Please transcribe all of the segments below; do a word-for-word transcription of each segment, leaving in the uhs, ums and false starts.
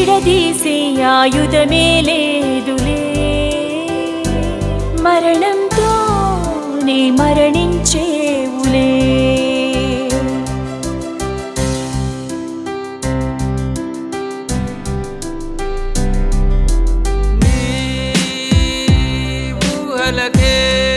విడదీసే ఆయుధమే లేదులే, మరణంతో నీ మరణించేవులే. నీ ఊహలకే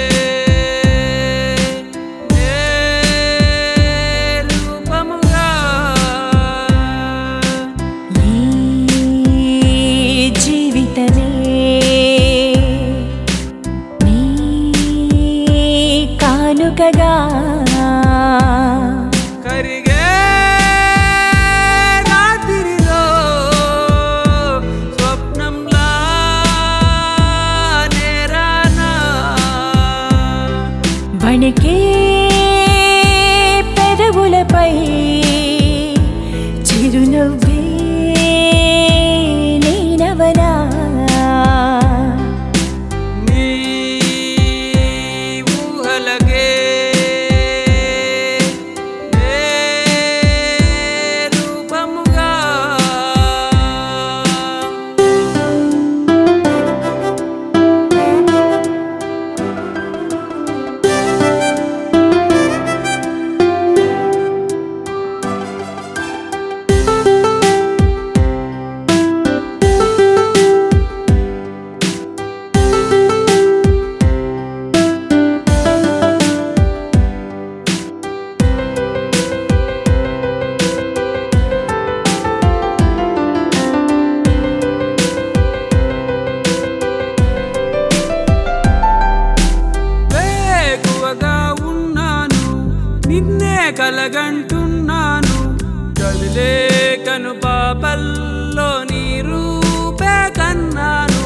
కానుకగా కరిగే రాత్రిలో స్వప్నంలా నేరానా వణికే పెదవులపై చిరునవ్వే నేనవనా. నిన్నే కలగంటున్నాను కదిలే కను పాపల్లో నీ రూపే కన్నాను.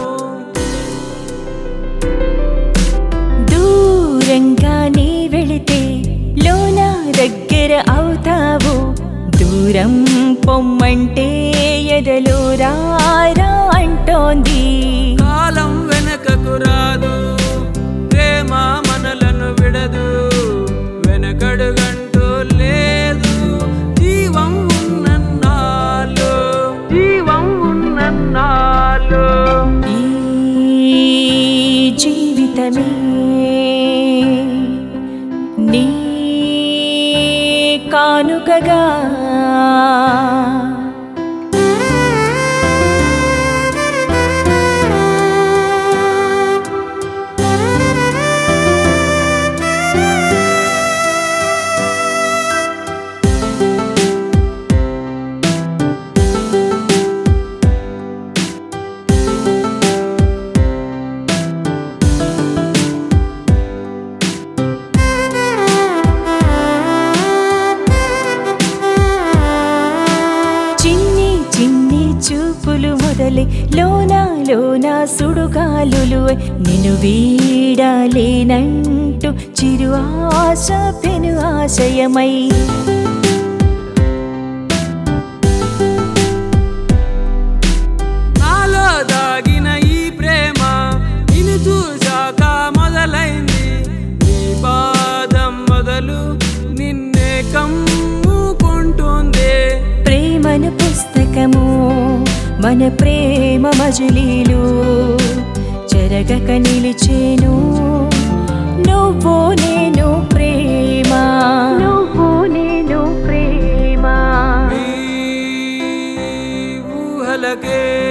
దూరంగా నీ వెళితే లోన దగ్గర అవుతావు, దూరం పొమ్మంటే ఎదలో రారా అంటోంది. కాలం వెనకకు రాదు, ప్రేమ మనలను విడదు, వెనకడుగంటూ లేదు. జీవం ఉన్నన్నాళ్ళు, జీవం ఉన్నన్నాళ్ళు ఈ జీవితమే నీ కానుకగా చూపులు మొదలై లోనా లోనా సుడుగాలులు నిన్ను వీడాలేనంటూ చిరు ఆశ పెను ఆశయమై నాలో దాగిన ఈ ప్రేమ నిన్ను చూశాక మొదలైంది. నీ పాదం మొదలు నిన్నే కమ్ముకుంటుంది. ప్రేమను పుస్తకము మన ప్రేమ మజిలీలు చెరగక నిలిచేను, నువ్వు నేను ప్రేమ, నువ్వు నేను ప్రేమ. ఊహలకే